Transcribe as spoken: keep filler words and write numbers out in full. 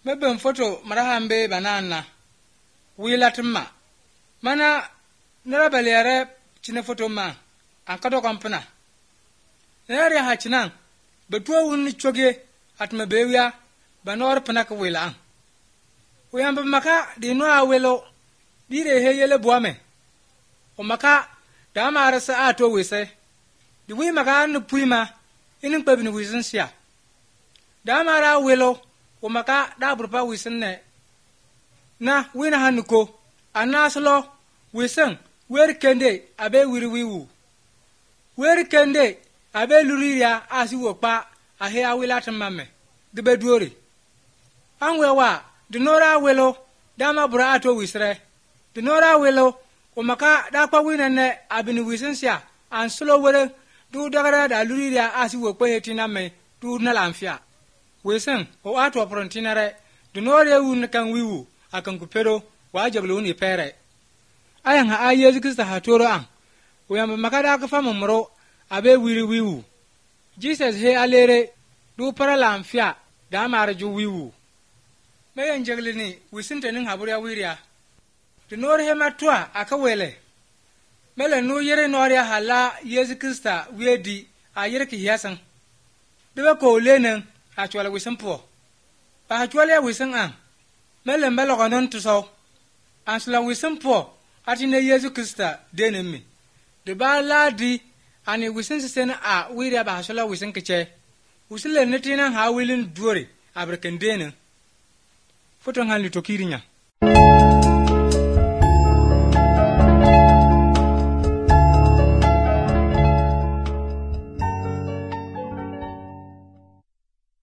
Meben foto marahambe banana wilatma mana nara balere chine foto ma ankado kampana nare hachinan betuwa wunni choge atma bewya banor panak wila an uyamba maka dino awelo dire heyele buame o maka dama arasa ato wise di wi maka nu puima inin pebni wisin sia dama ra welo o maka da burpa wisin ne na wina hanuko anaslo wisin wer kende abe wiri wiwu wer kende abe luriya asi wokpa ahe awilatin mamme dibe duori anwe wa dinora welo dama bura ato wisre dinora welo o maka da kwa wina ne abini wisin sia anslo were du dagara da luriya asi wokpa hetina me du na lamfia wisin o ato prontinare dinore wun kan wiwu akan kupero wa jablu ni pere ayan ha aye zikista hatoro an uyamba makada ka fama muro abe wiri wiwu Jesus he alere du para lamfia da marju wiwu mayan jaglini wisinta nin haburiya wiriya dinor he matwa aka wele mele no yere noriya hala yezikista wedi a yerki hiyasan dibe ko lenen a chwala wisin po pa chwala wisin an mele mbelo konon tuso ansla wisin po atine Yesu Krista denemi de ba ladi ani wisin sisen a wiriya ba hasala wisin kiche usile netina ha wilin duore abreken denen foton han litokirinya